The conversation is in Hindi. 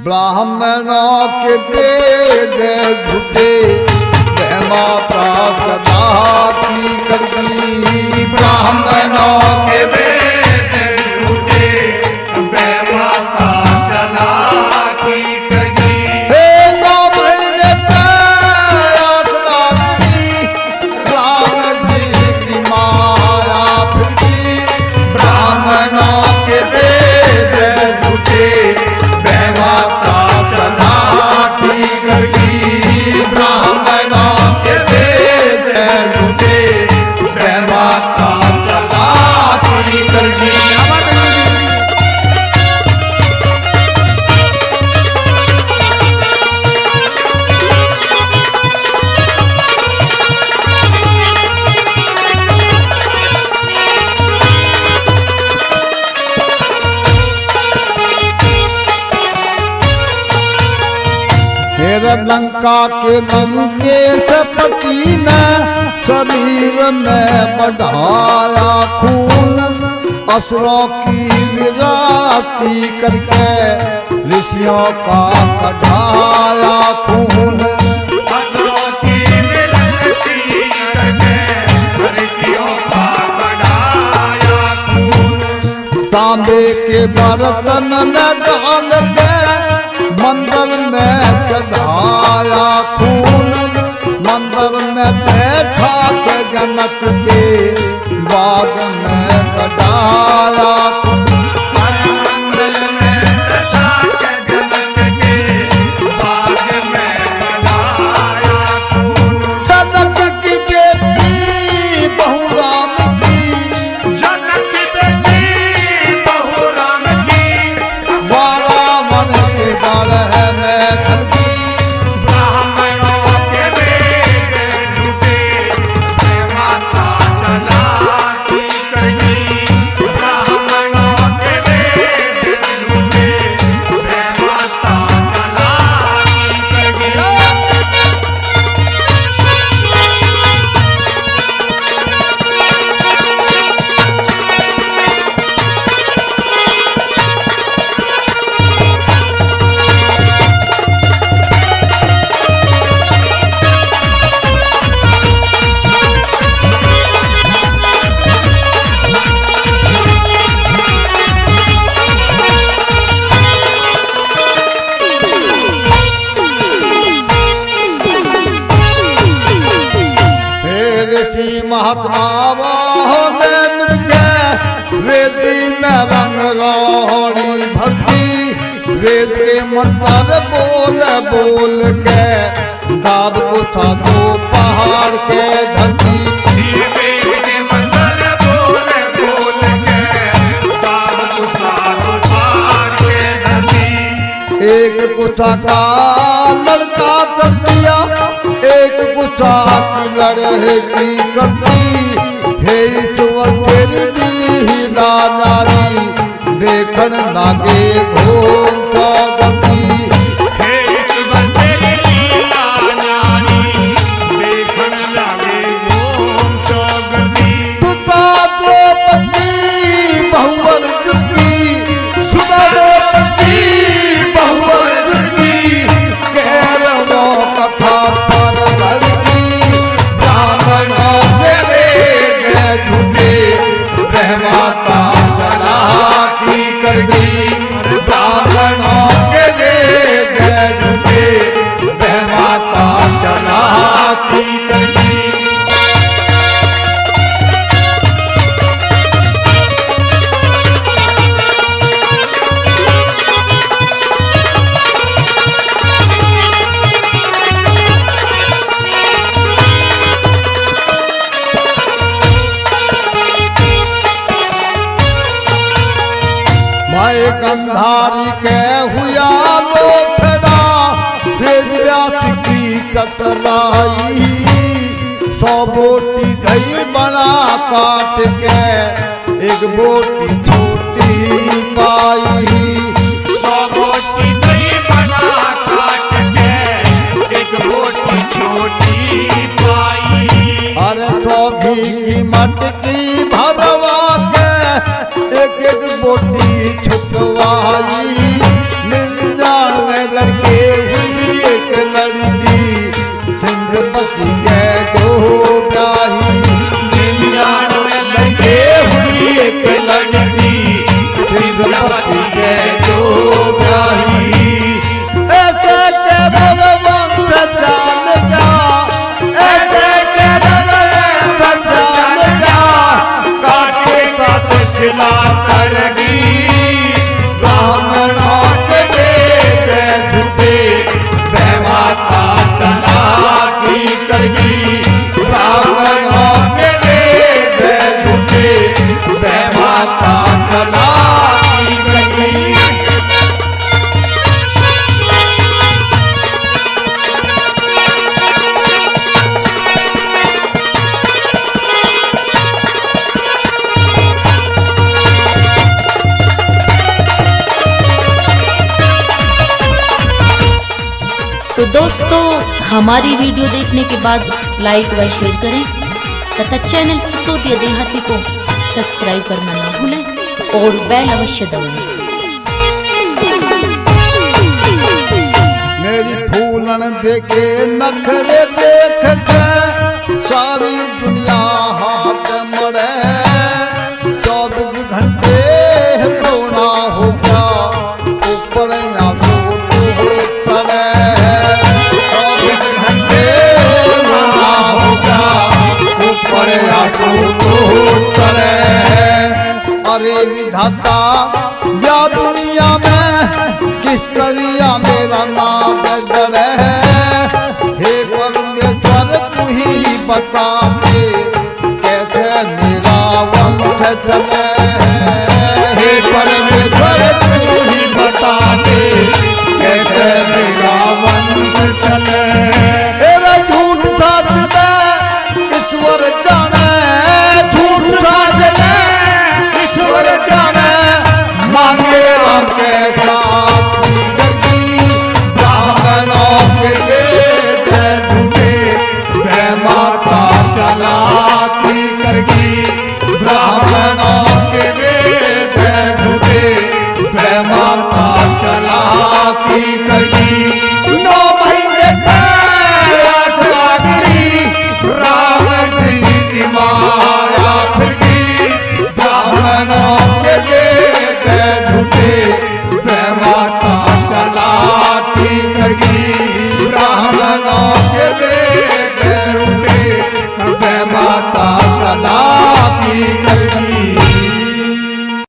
ब्राह्मणों के वेद झूठे माता सदा की करगी। ब्राह्मणों के वेद झूठे माता सदा की करगी। हे ब्राह्मण राम जी की माया फिरकी। ब्राह्मणों के वेद झूठे माता सदा की करगी। ब्राह्मणों के वेद झूठे माता सदा की करगी। लंका के लंकेश पति ने शरीर में बढ़ाया खून। असुरों की विराती करके ऋषियों का कढ़ाया खून। असुरों की विराती करके ऋषियों का कढ़ाया खून। तांबे के बर्तन में डाल के मंदिर में चढ़ाया खून। मंदिर में बैठा के जनक के बाग में कढ़ाया खून। मंदिर में बैठा के जनक के बाग में कढ़ाया खून। जनक की बेटी बहू राम की। जनक की बेटी बहू राम की। 12 मन के बाल है मैं खलगी। ब्राह्मणों के वेद झूठे माता चला की करगी। ब्राह्मणों के वेद झूठे माता चला की करगी। हे ऋषि महात्मा में मिलके वेदी में रंग रोहड़ी भरती। वेद के मंत्र बोल बोल के दाब को साधो पहाड़ के धरती। वेद के मंत्र बोल बोल के दाब को साधो पहाड़ के धरती। एक गुच्छा का लड़का कर दिया, एक गुच्छा की लड़की करती। हे ईश्वर तेरी लीला नारी देखन लागे घोम चौगती। हे ईश्वर तेरी लीला नारी देखन लागे घोम चौगती। सुधा द्रौपदी बहुवर जितकी। सुधा द्रौपदी बहुवर जितकी। कह कथा पर धरती। ब्राह्मणों के वेद झूठे माता चला की करगी। ब्राह्मणों के वेद झूठे माता चला की करगी। भाई गंधारी के हुआ लोथड़ा। वेद व्यास की चतराई। 100 बोटी दही बना काट के एक बोटी छोटी पाई। 100 बोटी दही बना काट के एक बोटी छोटी पाई। अरे 100 घी की मटकी भरवा के एक एक बोटी छुटवाई। 99 दोस्तों, हमारी वीडियो देखने के बाद लाइक व शेयर करें तथा चैनल सिसोदिया देहाती को सब्सक्राइब करना ना भूलें और बेल अवश्य दबाएं। मेरी फूलन देखे नखरे देख के सारी दुनिया हाथ मड़े। 24 घंटे रोना हो गया ऊपर आंसू तड़े। 24 घंटे रोना हो गया ऊपर आंसू तड़े। अरे विधाता या दुनिया में किस तरिया मेरा नाम डरे। हे परमेश्वर तू ही बता दे कैसे मेरा वंश चले। हे परमेश्वर तू ही बता दे कैसे मेरा वंश चले। तेरा झूठ साथ में ईश्वर जाने। झूठ साथ में ईश्वर जाने। मांगे राम के साथ माता चलाती करगी। ब्राह्मणों के वेद झूठे माता चलाती करगी। 9 महीने राम जी की माया फिरगी। ब्राह्मणों के वेद झूठे माता चलाती करगी। ब्राह्मणों के